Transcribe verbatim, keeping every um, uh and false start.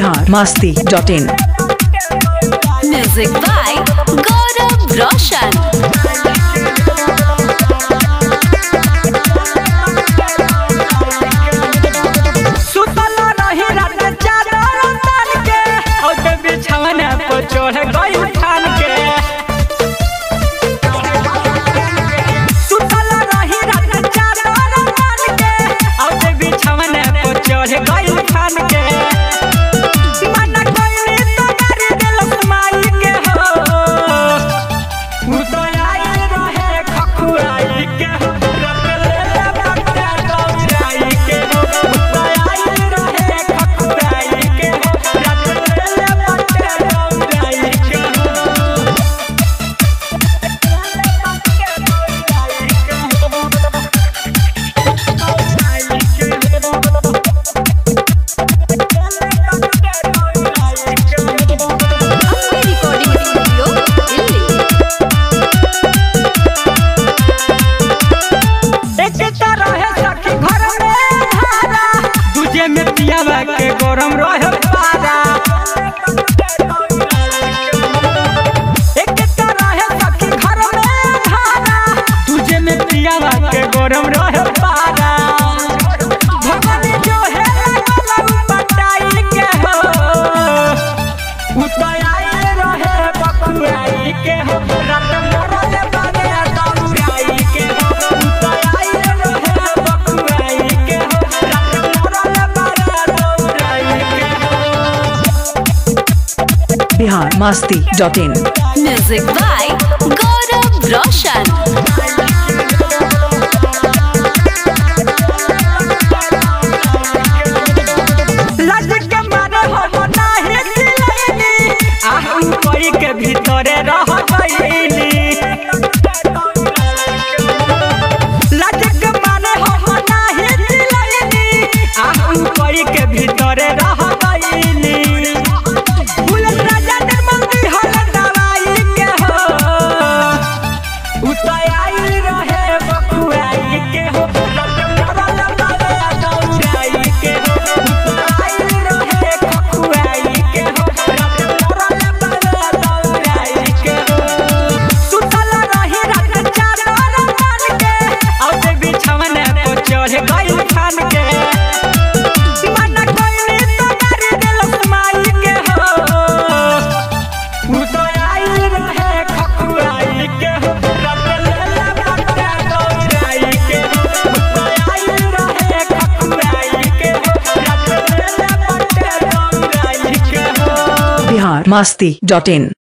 Bihar Masti dot in. Music by Gaurav Roshan. के गरम रहे पारा एक रहे सखी घर में धारा तुझे में पियावा के गरम रहे पारा भगवान जो है पटाई के हो उतराई रहे बखुआई के हो रात मरले बागे दौड़ाई के हो उतराई रहे बखुआई के हो रात मरले Bihar Masti dot in. Music by Gaurav Roshan. के भीतरे रह गईली लाज के मारे हम नाही दिलैनी आहू कोई के भीतरे रह गईली बुलेट राजा निर्मल दी हल दवाई के हो उतराई रहे बखुआई के हो मरल बाले दौड़ाई के हो उतराई रहे बखुआई के हो बिहार मस्ती डॉट इन।